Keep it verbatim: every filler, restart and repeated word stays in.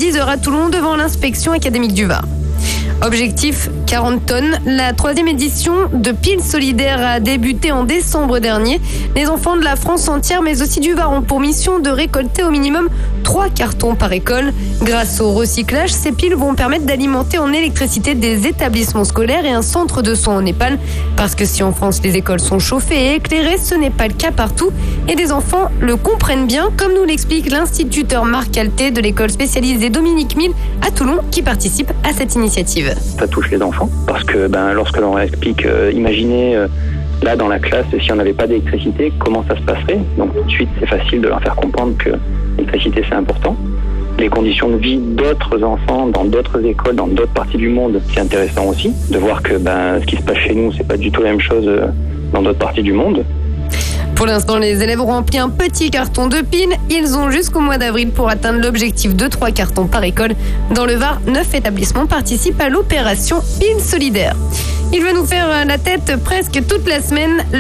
dix heures à Toulon devant l'inspection académique du Var. Objectif quarante tonnes. La troisième édition de Piles Solidaires a débuté en décembre dernier. Les enfants de la France entière, mais aussi du Var, ont pour mission de récolter au minimum trois cartons par école. Grâce au recyclage, ces piles vont permettre d'alimenter en électricité des établissements scolaires et un centre de soins au Népal. Parce que si en France les écoles sont chauffées et éclairées, ce n'est pas le cas partout. Et des enfants le comprennent bien, comme nous l'explique l'instituteur Marc Alté de l'école spécialisée Dominique Mille à Toulon, qui participe à cette initiative. Ça touche les enfants parce que ben, lorsque l'on explique, euh, imaginez euh, là dans la classe, si on n'avait pas d'électricité, comment ça se passerait? Donc tout de suite, c'est facile de leur faire comprendre que l'électricité c'est important. Les conditions de vie d'autres enfants dans d'autres écoles, dans d'autres parties du monde, c'est intéressant aussi de voir que ben, ce qui se passe chez nous, c'est pas du tout la même chose euh, dans d'autres parties du monde. Pour l'instant, les élèves ont rempli un petit carton de piles. Ils ont jusqu'au mois d'avril pour atteindre l'objectif de trois cartons par école. Dans le Var, neuf établissements participent à l'opération Piles Solidaires. Il veut nous faire la tête presque toute la semaine.